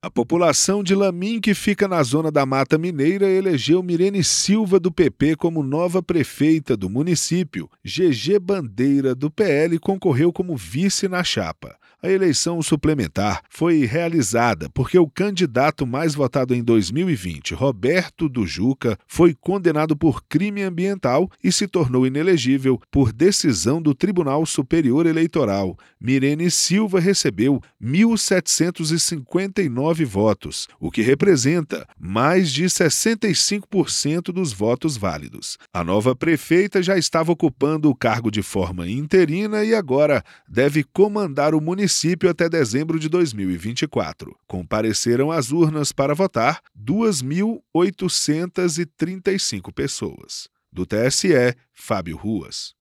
A população de Lamim, que fica na zona da Mata Mineira, elegeu Mirene Silva, do PP, como nova prefeita do município. GG Bandeira, do PL, concorreu como vice na chapa. A eleição suplementar foi realizada porque o candidato mais votado em 2020, Roberto do Juca, foi condenado por crime ambiental e se tornou inelegível por decisão do Tribunal Superior Eleitoral. Mirene Silva recebeu 1.759 votos, o que representa mais de 65% dos votos válidos. A nova prefeita já estava ocupando o cargo de forma interina e agora deve comandar o município até dezembro de 2024. Compareceram às urnas para votar 2.835 pessoas. Do TSE, Fábio Ruas.